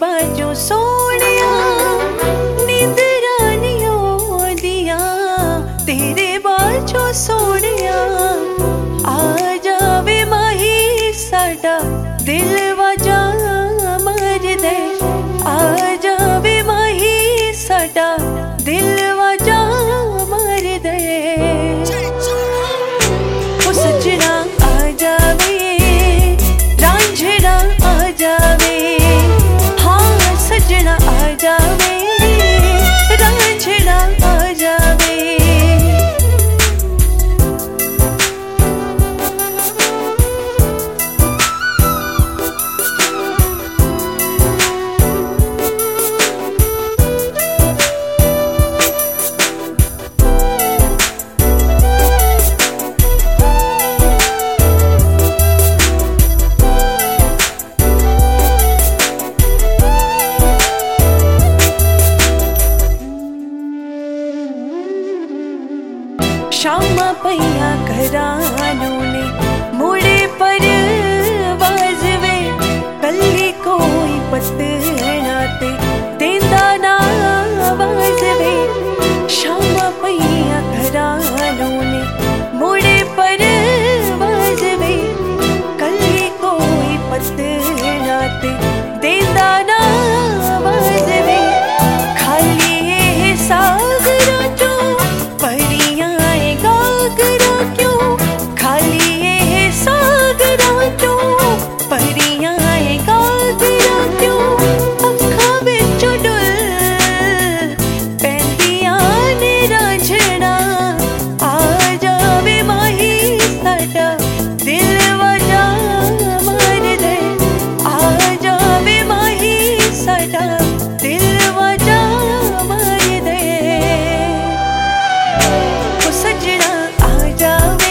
बाजो सोनिया नींदरा नियो दिया तेरे बाजो सोनिया आ जावे माही साडा दिल वजा मर दे आ जावे माही साडा दिल वजा मर दे ओ सजना आ जावे रांझड़ा आ जावे हाँ सजना आ जावे रांझड़ा आ जावे शामा पैया घरानों ने मुड़े पर वाजवे कल्ली कोई पतनाते देंदा ना वाजवे शामा पैया घरानों ने मुड़े पर वाजवे कल्ली कोई पतनाते देंदा ना वाजवे खाली ये सागरा जो परियां खाली ये सागरा क्यों परियां गागरा क्यों अखा बिच डुल पैंदियां ने रांझड़ा आ जावे माही साडा दिल वजा मर दे आ जावे माही साडा दिल वजा मर दे ओ सजना आ जावे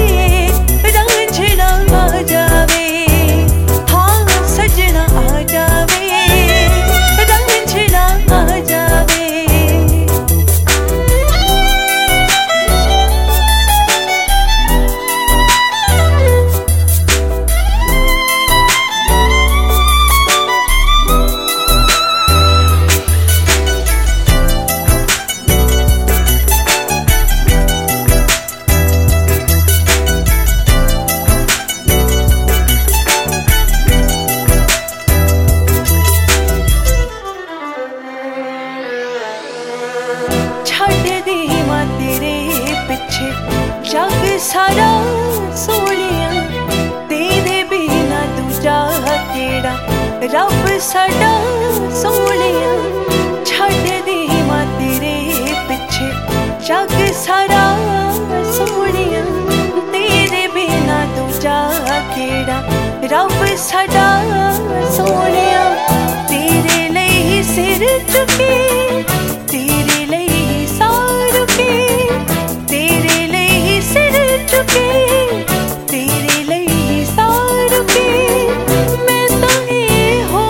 जग सारा सोनिया तेरे बिना दूजा केड़ा रब साडा सोनिया छड़ दे मां तेरे पिछे जग सारा सोनिया तेरे बिना दूजा केड़ा रब साडा सोनिया तेरे लिए सिर चुके तेरे लिए सार के तेरे लिए सिर चुके तेरे लिए सार के मैं तो ये हो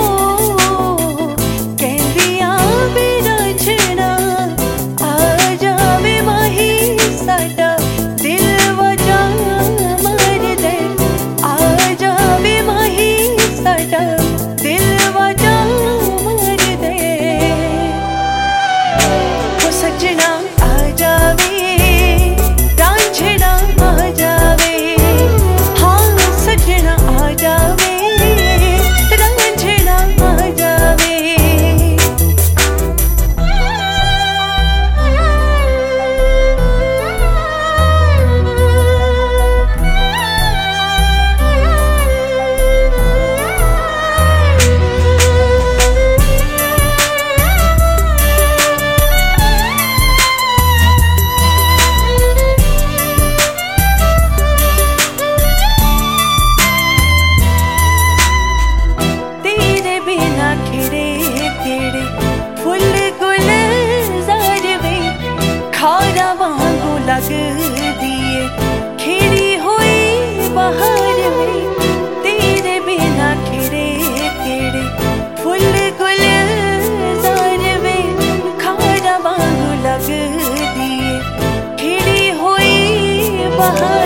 कहदिया मेरा छड़ा आ जावे माही साडा दिल वजा मर दे आ जावे माही साडा दिल वजा मर दे ओ सजना आ जावे लग दिए खिड़ी हुई बहार में तेरे बिना खिड़े केड़े फुल गुलजार में खारा वांगू लग दिए खिड़ी हुई बहार